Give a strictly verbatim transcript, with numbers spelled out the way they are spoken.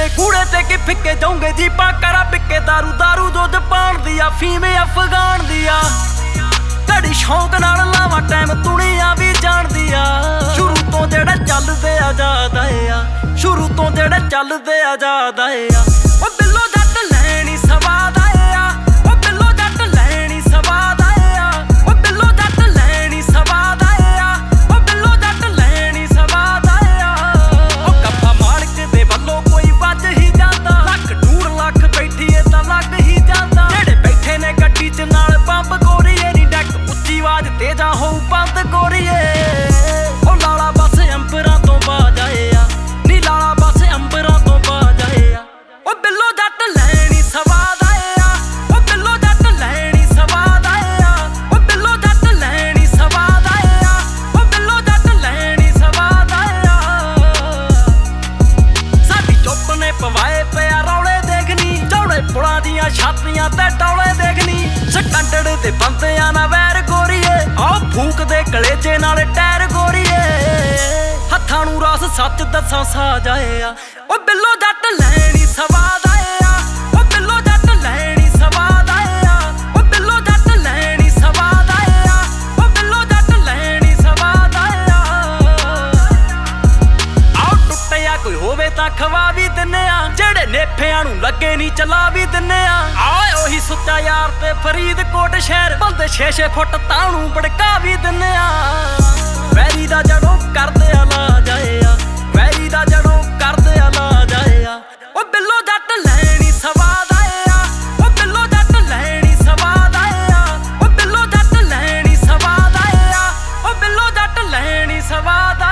ਜਿਹੜੇ ਕੂੜੇ ਤੇ ਕਿ ਫਿੱਕੇ ਜਾਉਂਗੇ ਜੀ ਪਾ ਕਰਾ ਪਿੱਕੇ ਦਾਰੂ ਦਾਰੂ ਦੁੱਧ ਪਾਣ ਦੀ ਆ ਫੀਮ ਅਫਗਾਨ ਦੀ ਆ ਘੜੀ ਸ਼ੌਂਕ ਨਾਲ ਲਾਵਾਂ ਟਾਈਮ ਦੁਨੀਆ ਵੀ ਜਾਣਦੀ ਆ ਸ਼ੁਰੂ ਤੋਂ ਜਿਹੜਾ ਚੱਲਦੇ ਆਜ਼ਾਦ ਆਏ ਆ ਸ਼ੁਰੂ ਤੋਂ ਜਿਹੜੇ ਚੱਲਦੇ ਆਜ਼ਾਦ ਆਏ ਆ ਉਹ ਬਿੱਲੋ ਜੱਟ ਲੈਣੀ ਸਵਾਦ ਆਏ ਆ ਉਹ ਬਿੱਲੋ ਜੱਟ ਲੈਣੀ ਸਵਾਦ ਆਏ ਆ ਉਹ ਬਿੱਲੋ ਜੱਟ ਲੈਣੀ ਸਵਾਦ ਆਏ ਆ ਉਹ ਬਿੱਲੋ ਜੱਟ ਲੈਣੀ ਸਵਾਦ ਆਏ ਆ ਉਹ ਕੱਪਾ ਮਾਲਕ ਦੇ ਵੱਲੋਂ ਕੋਈ ਵੱਜ ਹੀ ਜਾਂਦਾ ਲੱਖ ਡੂਢ ਲੱਖ ਬੈਠੀਏ ਤਾਂ ਲੱਗ ਹੀ ਜਾਂਦਾ ਜਿਹੜੇ ਬੈਠੇ ਨੇ ਗੱਡੀ 'ਚ ਨਾਲ ਬੰਬ ਗੋਰੀਏ ਨੀ ਡੈਕ ਉੱਚੀ ਆਵਾਜ਼ ਤੇ ਜਾ ਹੋਊ ਬੰਦ ਗੋਰੀਏ ਉਹ ਲਾਲਾ ਬਸ ਅੰਬਰਾਂ ਤੋਂ ਬਾਜ ਆਏ ਆ ਨੀ ਲਾਲਾ ਬਸ ਅੰਬਰਾਂ ਤੋਂ ਬਾਜ ਆਏ ਆ ਉਹ ਬਿੱਲੋ ਜੱਟ ਲੈਣੀ ਸਵਾਦ ਆਏ ਆ ਉਹ ਬਿੱਲੋ ਜੱਟ ਲੈਣੀ ਸਵਾਦ ਆਏ ਆ ਉਹ ਬਿੱਲੋ ਜੱਟ ਲੈਣੀ ਸਵਾਦ ਆਏ ਆ ਉਹ ਬਿੱਲੋ ਜੱਟ ਲੈਣੀ ਸਵਾਦ ਆਏ ਆ ਸਾਡੀ ਚੁੱਪ ਨੇ ਪਵਾਏ ਪਿਆ ਰੌਲੇ ਦੇਖਣੀ ਚੌੜੇ ਪੁਲਾਂ ਦੀਆਂ ਛਾਤੀਆਂ ਤੇ ਡੌਲੇ ਦੇਖਣੀ ਸਕੰਡੜ ਦੇ ਬੰਦਿਆਂ ਨਾਲ ਵੈਰ ਗੋਰੀਏ ਆਹ ਫੂਕ ਦੇ ਕਲੇਜੇ ਨਾਲ ਟਾਇਰ ਗੋਰੀਏ ਹੱਥਾਂ ਨੂੰ ਰਸ ਸੱਚ ਦੱਸਾਂ ਸਾਜ ਆਏ ਆ ਉਹ ਬਿੱਲੋ ਜੱਟ ਲੈਣੀ ਸਵਾਦ ਆਏ ਆ ਉਹ ਬਿੱਲੋ ਜੱਟ ਲੈਣੀ ਸਵਾਦ ਆਏ ਆ ਉਹ ਬਿੱਲੋ ਜੱਟ ਲੈਣੀ ਸਵਾਦ ਆਏ ਆ ਉਹ ਬਿੱਲੋ ਜੱਟ ਲੈਣੀ ਸਵਾਦ ਆਏ ਆ ਆਹ ਟੁੱਟਿਆ ਕੋਈ ਹੋਵੇ ਤਾਂ ਖਵਾ ਵੀ ਦਿੰਨੇ ਆ ਜਿਹੜੇ ਨੇਫਿਆਂ ਨੂੰ ਲੱਗੇ ਨਹੀਂ ਚਲਾ ਵੀ ਦਿੰਨੇ ਆ ਆਏ ਉਹੀ ਸੁੱਚਾ ਯਾਰ ਤੇ ਫਰੀਦਕੋਟ ਸ਼ਹਿਰ ਬੰਦੇ ਛੇ ਛੇ ਫੁੱਟ ਤਾਂ ਨੂੰ ਭੜਕਾ ਵੀ ਦਿੰਨੇ ਆ ਵੈਰੀ ਦਾ ਜੜੋਂ ਕਰਦੇ ਆ ਲਾ ਜਾਏ ਆ ਵੈਰੀ ਦਾ ਜੜੋਂ ਕਰਦੇ ਆ ਲਾ ਜਾਏ ਆ ਉਹ ਬਿੱਲੋ ਜੱਟ ਲੈਣੀ ਸਵਾਦ ਆਏ ਆ ਉਹ ਬਿੱਲੋ ਜੱਟ ਲੈਣੀ ਸਵਾਦ ਆਏ ਆ ਉਹ ਬਿੱਲੋ ਜੱਟ ਲੈਣੀ ਸਵਾਦ ਆਏ ਆ ਉਹ ਬਿੱਲੋ ਜੱਟ ਲੈਣੀ ਸਵਾਦ